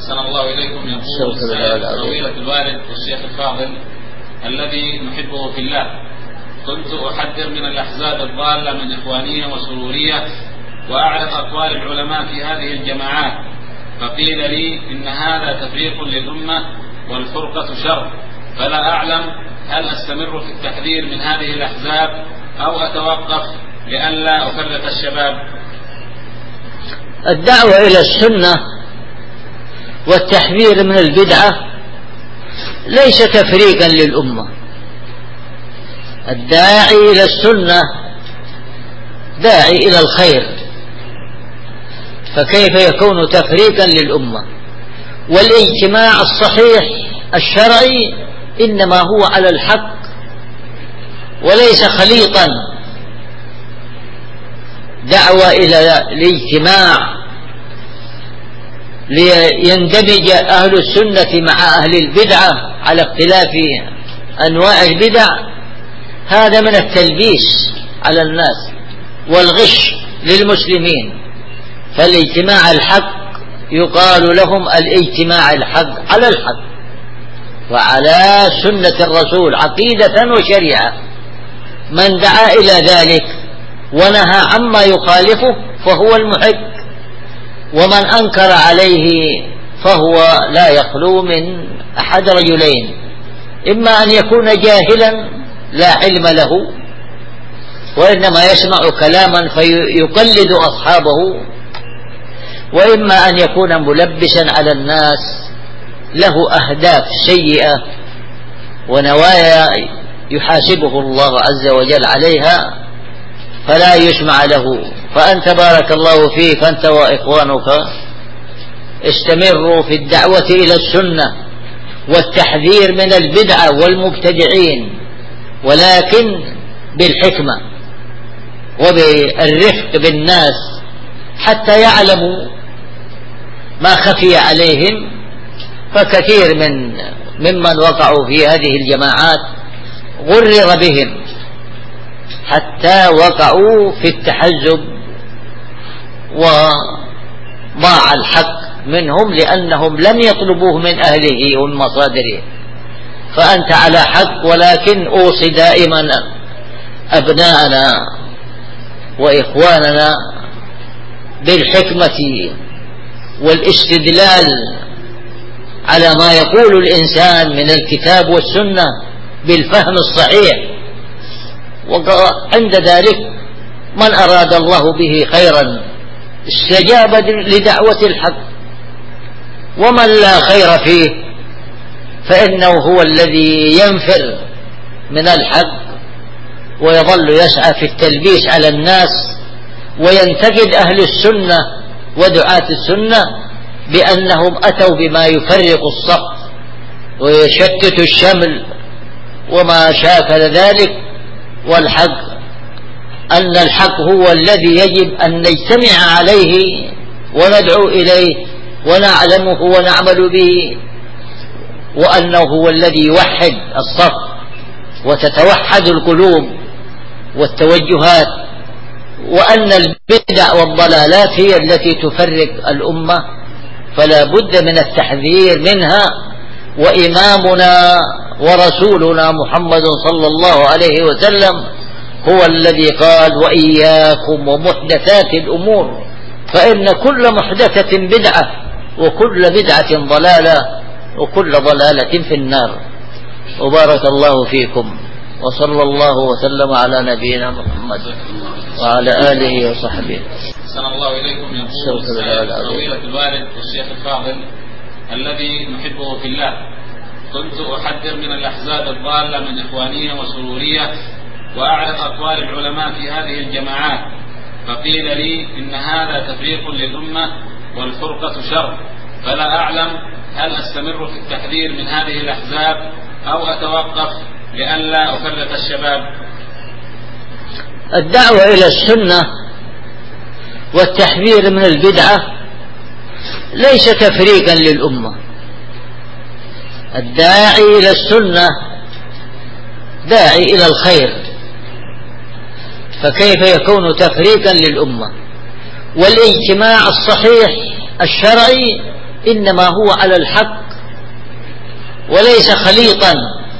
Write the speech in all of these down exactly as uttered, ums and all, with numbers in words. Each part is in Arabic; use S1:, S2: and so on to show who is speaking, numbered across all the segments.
S1: أحسن الله إليكم. يقول السائل: فضيلة الوالد والشيخ الفاضل الذي نحبه في الله، كنت أحذر من الأحزاب الضالة من إخوانية وسرورية، وأعرف أقوال العلماء في هذه الجماعات، فقيل لي إن هذا تفريق للأمة والفرقة شر، فلا أعلم هل أستمر في التحذير من هذه الأحزاب أو أتوقف لئلا أفرق الشباب.
S2: الدعوة إلى السنة والتحذير من البدعة ليس تفريقا للأمة. الداعي إلى السنة داعي إلى الخير، فكيف يكون تفريقا للأمة؟ والاجتماع الصحيح الشرعي إنما هو على الحق وليس خليطا. دعوة إلى الاجتماع ليندمج أهل السنة مع أهل البدعة على اختلاف أنواع البدع، هذا من التلبيس على الناس والغش للمسلمين. فالاجتماع الحق يقال لهم الاجتماع الحق على الحق وعلى سنة الرسول عقيدة وشريعة. من دعا إلى ذلك ونهى عما يخالفه فهو المحق، ومن أنكر عليه فهو لا يخلو من أحد رجلين: إما أن يكون جاهلا لا علم له وإنما يسمع كلاما فيقلد أصحابه، وإما أن يكون ملبسا على الناس له أهداف سيئة ونوايا يحاسبه الله عز وجل عليها فلا يسمع له. فأنت بارك الله فيك أنت وإخوانك استمروا في الدعوة إلى السنة والتحذير من البدعة والمبتدعين، ولكن بالحكمة وبالرفق بالناس حتى يعلموا ما خفي عليهم. فكثير من ممن وقعوا في هذه الجماعات غرر بهم حتى وقعوا في التحزب وضاع الحق منهم لأنهم لم يطلبوه من أهله ومن مصادره. فأنت على حق، ولكن أوصي دائما أبناءنا وإخواننا بالحكمة والاستدلال على ما يقول الإنسان من الكتاب والسنة بالفهم الصحيح، وعند ذلك من أراد الله به خيرا استجاب لدعوة الحق، ومن لا خير فيه فإنه هو الذي ينفر من الحق ويظل يسعى في التلبيس على الناس وينتقد أهل السنة ودعاة السنة بأنهم أتوا بما يفرق الصف ويشتت الشمل وما شاكل ذلك. والحق أن الحق هو الذي يجب أن نجتمع عليه وندعو إليه ونعلمه ونعمل به، وأنه هو الذي يوحد الصف وتتوحد القلوب والتوجهات، وأن البدع والضلالات هي التي تفرق الأمة، فلا بد من التحذير منها. وإمامنا ورسولنا محمد صلى الله عليه وسلم هو الذي قال: وإياكم ومحدثات الأمور فإن كل محدثة بدعة وكل بدعة ضلالة وكل ضلالة في النار. وبارك الله فيكم، وصلى الله وسلم على نبينا محمد وعلى آله وصحبه.
S1: أحسن الله إليكم. يقول السائل: فضيلة الوالد والشيخ الفاضل الذي نحبه في الله، كنت أحذر من الأحزاب الضالة من إخوانية وسرورية، وأعرف أقوال العلماء في هذه الجماعات، فقيل لي إن هذا تفريق للأمة والفرقة شر، فلا أعلم هل أستمر في التحذير من هذه الأحزاب أو أتوقف لئلا أفرق الشباب.
S2: الدعوة إلى السنة والتحذير من البدعة ليس تفريقا للأمة. الداعي إلى السنة داعي إلى الخير، فكيف يكون تفريقا للأمة؟ والاجتماع الصحيح الشرعي إنما هو على الحق وليس خليطا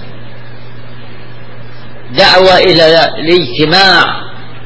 S2: دعوة إلى الاجتماع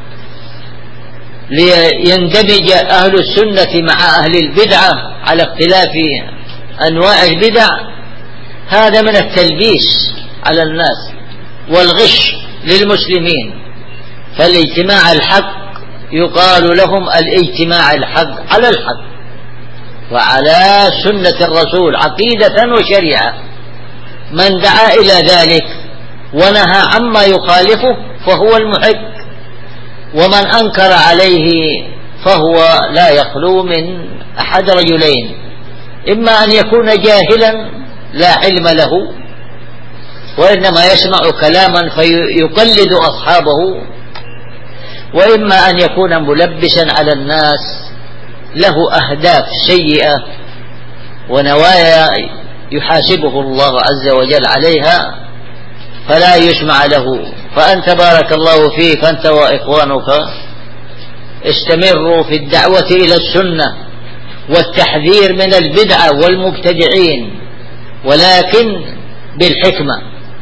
S2: ليندمج أهل السنة مع أهل البدعة على اختلاف أنواع البدع. هذا من التلبيس على الناس والغش للمسلمين. فالاجتماع الحق يقال لهم الاجتماع الحق على الحق وعلى سنة الرسول عقيدة وشريعة. من دعا إلى ذلك ونهى عما يخالفه فهو المحق، ومن أنكر عليه فهو لا يخلو من أحد رجلين: إما أن يكون جاهلا لا علم له وإنما يسمع كلاما فيقلد أصحابه، وإما أن يكون ملبسا على الناس له أهداف سيئة ونوايا يحاسبه الله عز وجل عليها فلا يسمع له. فأنت بارك الله فيك أنت وإخوانك استمروا في الدعوة إلى السنة والتحذير من البدعة والمبتدعين، ولكن بالحكمة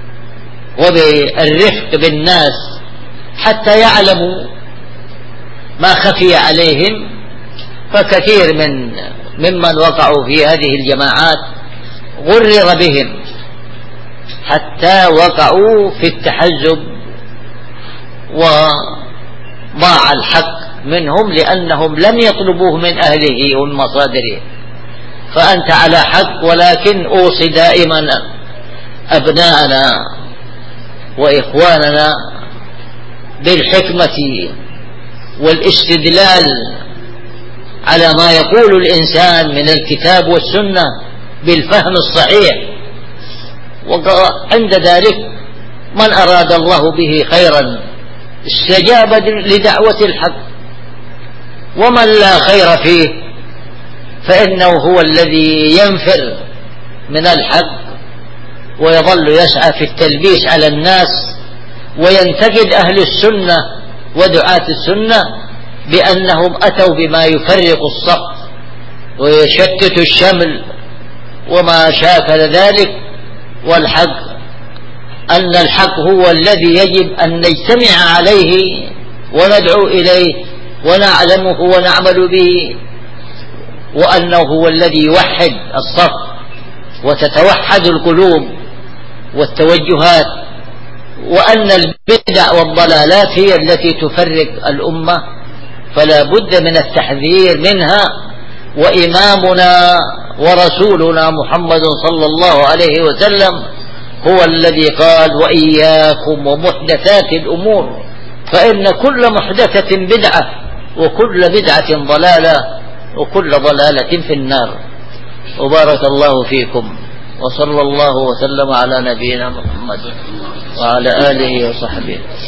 S2: وبالرفق بالناس حتى يعلموا ما خفي عليهم. فكثير من ممن وقعوا في هذه الجماعات غرر بهم حتى وقعوا في التحزب وضاع الحق منهم لأنهم لم يطلبوه من أهله ومن مصادره. فأنت على حق، ولكن أوصي دائما أبناءنا وإخواننا بالحكمة والاستدلال على ما يقول الإنسان من الكتاب والسنة بالفهم الصحيح. وعند ذلك من أراد الله به خيرا استجاب لدعوة الحق، ومن لا خير فيه فإنه هو الذي ينفر من الحق ويظل يسعى في التلبيس على الناس وينتقد أهل السنة ودعاة السنة بأنهم أتوا بما يفرق الصف ويشتت الشمل وما شاكل ذلك. والحق أن الحق هو الذي يجب أن نجتمع عليه وندعو إليه ونعلمه ونعمل به، وأنه هو الذي يوحد الصف وتتوحد القلوب والتوجهات، وأن البدع والضلالات هي التي تفرق الأمة، فلا بد من التحذير منها. وإمامنا ورسولنا محمد صلى الله عليه وسلم هو الذي قال: وإياكم ومحدثات الأمور فإن كل محدثة بدعة وكل بدعة ضلالة وكل ضلالة في النار. وبارك الله فيكم، وصلى الله وسلم على نبينا محمد وعلى آله وصحبه.